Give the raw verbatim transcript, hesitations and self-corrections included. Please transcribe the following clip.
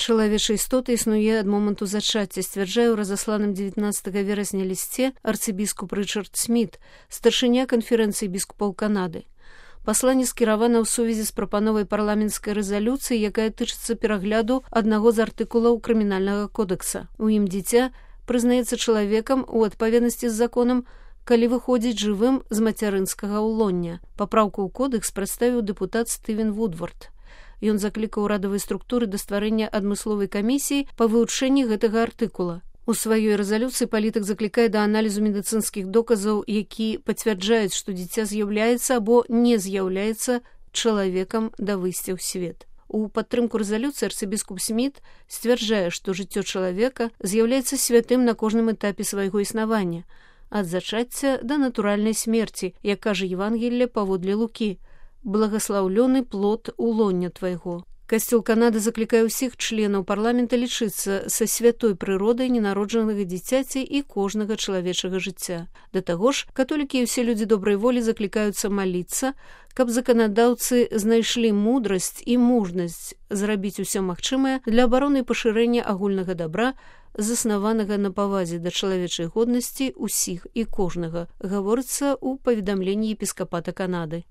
Чалавечая істота існуе ад моманту зачацця, сцвярджае ў разасланым дзевятнаццатага верасня лісце арцыбіскуп Рычард Сміт, старшыня канферэнцыі біскупаў Канады. Пасланне скіравана ў сувязі з прапановай парламенцкай рэзалюцыі, якая тычыцца перагляду аднаго з артыкулаў крымінальнага кодэкса. У ім дзіця прызнаецца чалавекам у адпаведнасці з законам, калі выходзіць жывым з мацярынскага ўлоння. Папраўку ў кодэкс прадставіў дэпутат Стывен Вудвард. Ён заклікаў урадавай структуры да стварэння адмысловай камісіі па вывучэнні гэтага артыкула. У сваёй рэзалюцыі палітык заклікае да аналізу медыцынскіх доказаў, які пацвярджаюць, што дзіця з'яўляецца або не з'яўляецца чалавекам да выйсця ў свет. У падтрымку рэзалюцыі арцыбіскуп Сміт сцвярджае, што жыццё чалавека з'яўляецца святым на кожным этапе свайго існавання, ад зачацця да натуральнай смерці, як кажа Евангелле паводле Лукі. Благаслаўлёны плод улоння твайго. Касцёл Канады заклікае ўсіх членаў парламента лічыцца са святой прыродай ненароджанага дзіцяці і кожнага чалавечага жыцця. Да таго ж, католікі і ўсе людзі добрай волі заклікаюцца маліцца, каб заканадаўцы знайшлі мудрасць і мужнасць зрабіць усё магчымае для абароны і пашырэння агульнага дабра, заснаванага на павазе да чалавечай годнасці ўсіх і кожнага, гаворыцца ў паведамленні епіскапата Канады.